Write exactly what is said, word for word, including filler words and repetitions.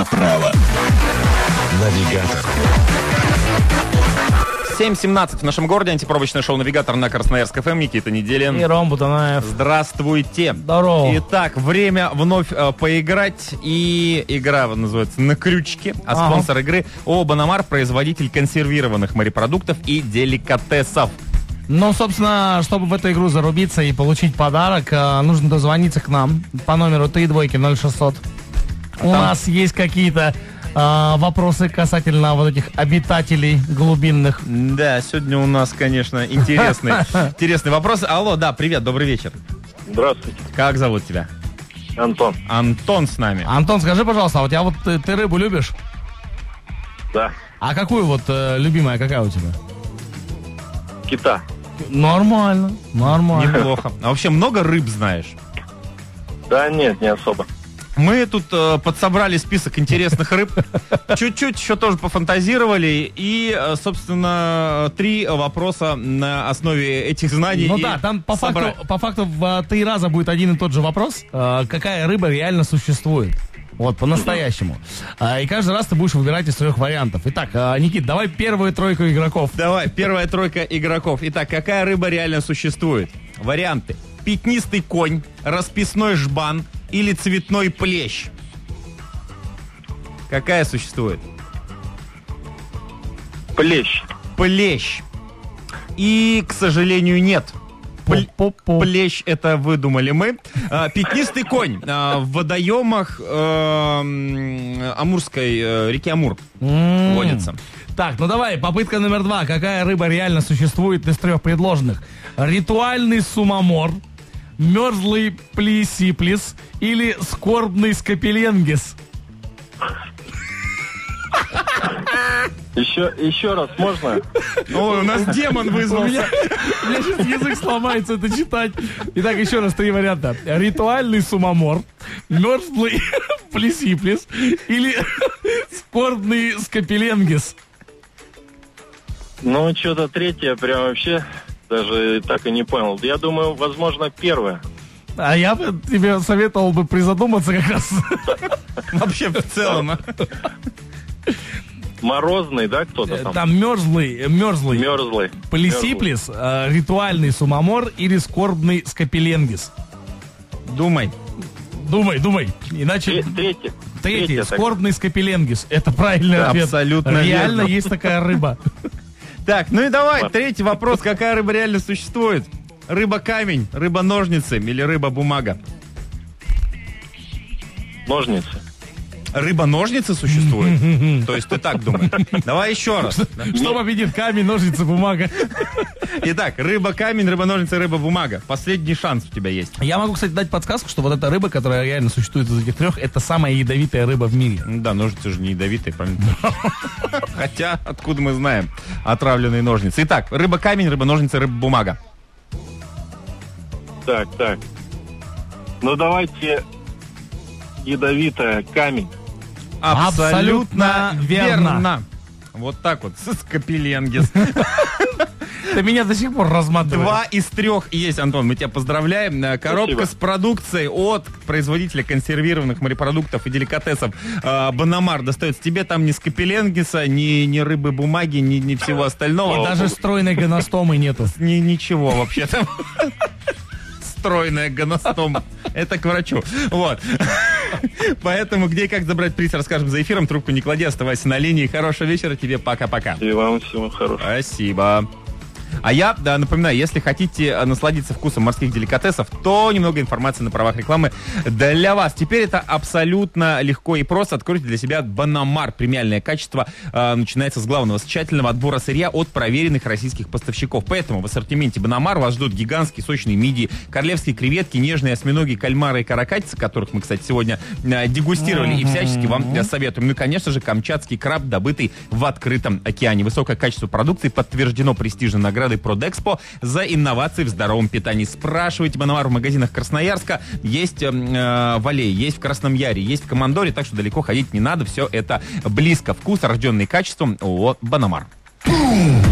направо. Навигатор. семь семнадцать в нашем городе. Антипробочное шоу «Навигатор» на Красноярск эф эм. Никита Неделин. И Ром Бутанаев. Здравствуйте. Здорово. Итак, время вновь э, поиграть. И игра называется «На крючке». А ага. спонсор игры ООО «Баномар», производитель консервированных морепродуктов и деликатесов. Ну, собственно, чтобы в эту игру зарубиться и получить подарок, э, нужно дозвониться к нам по номеру три двойки ноль шестьсот. У Там... нас есть какие-то э, вопросы касательно вот этих обитателей глубинных. Да, сегодня у нас, конечно, интересный, интересный вопрос. Алло, да, привет, добрый вечер. Здравствуйте. Как зовут тебя? Антон. Антон с нами. Антон, скажи, пожалуйста, а у тебя вот ты, ты рыбу любишь? Да. А какую вот э, любимая, какая у тебя? Кита. Нормально, нормально. Неплохо. А вообще много рыб знаешь? Да нет, не особо. Мы тут э, подсобрали список интересных рыб, чуть-чуть еще тоже пофантазировали, и, э, собственно, три вопроса на основе этих знаний. Ну да, там по собрали. факту, по факту в три раза будет один и тот же вопрос, э, какая рыба реально существует. Вот, по-настоящему. А, и каждый раз ты будешь выбирать из трех вариантов. Итак, а, Никит, давай первую тройку игроков. Давай, первая тройка игроков. Итак, какая рыба реально существует? Варианты. Пятнистый конь, расписной жбан или цветной плещ. Какая существует? Плещ. Плещ. И, к сожалению, нет. Пл- плещ это выдумали мы. А, пятнистый конь а, в водоемах а, Амурской, а, реки Амур М-м-м. водится. Так, ну давай, попытка номер два. Какая рыба реально существует из трех предложенных? Ритуальный сумамор, мерзлый плесиплис или скорбный скопеленгис? Еще, еще раз можно? Ой, у нас демон У меня, вызвался. у меня сейчас язык сломается это читать. Итак, еще раз три варианта. Ритуальный сумамор, мерзлый плесиплис или скорбный скопеленгис? Ну, что-то третье прям вообще даже так и не понял. Я думаю, возможно, первое. А я бы тебе советовал бы призадуматься как раз. Вообще в целом. Морозный, да, кто-то там? Там мерзлый, мерзлый Мерзлый. плесиплис, э, ритуальный сумамор или скорбный скопеленгис? Думай. Думай, думай. Иначе... Тре- Третье. Третий, Третье, так. скорбный скопеленгис. Это правильный Да, ответ. абсолютно Реально верно. есть такая рыба. Так, ну и давай, третий вопрос. Какая рыба реально существует? Рыба-камень, рыба-ножницы или рыба-бумага? Ножницы. Рыба-ножницы существует? То есть ты так думаешь? Давай еще раз. Что победит камень, ножницы, бумага? Итак, рыба-камень, рыба-ножницы, рыба-бумага. Последний шанс у тебя есть. Я могу, кстати, дать подсказку, что вот эта рыба, которая реально существует из этих трех, это самая ядовитая рыба в мире. Ну да, ножницы же не ядовитые, правильно? Хотя, откуда мы знаем отравленные ножницы. Итак, рыба-камень, рыба-ножницы, рыба-бумага. Так, так. Ну, давайте ядовитая камень. Абсолютно Абсолютно верно. верно. Вот так вот, скопеленгис. Ты меня до сих пор разматываешь. Два из трех есть, Антон, мы тебя поздравляем. Коробка Спасибо. с продукцией от производителя консервированных морепродуктов и деликатесов э, Баномар достается тебе. Там ни скопеленгиса, ни, ни рыбы бумаги, ни, ни всего остального. И даже стройной гоностомы нету. Ни, ничего вообще там. Стройная гоностома. Это к врачу. Вот. Поэтому где и как забрать приз, расскажем за эфиром. Трубку не клади, оставайся на линии. Хорошего вечера тебе. Пока-пока. И вам всего хорошего. Спасибо. А я, да, напоминаю, если хотите насладиться вкусом морских деликатесов, то немного информации на правах рекламы для вас. Теперь это абсолютно легко и просто. Откройте для себя Баномар. Премиальное качество э, начинается с главного, с тщательного отбора сырья от проверенных российских поставщиков. Поэтому в ассортименте Баномар вас ждут гигантские сочные мидии, королевские креветки, нежные осьминоги, кальмары и каракатицы, которых мы, кстати, сегодня э, дегустировали и всячески вам э, советуем. Ну и, конечно же, камчатский краб, добытый в открытом океане. Высокое качество продукции подтверждено престижной наградой Продэкспо за инновации в здоровом питании. Спрашивайте Баномар в магазинах Красноярска. Есть э, в Аллее, есть в Красном Яре, есть в Командоре, так что далеко ходить не надо. Все это близко. Вкус, рожденный качеством. ООО «Баномар».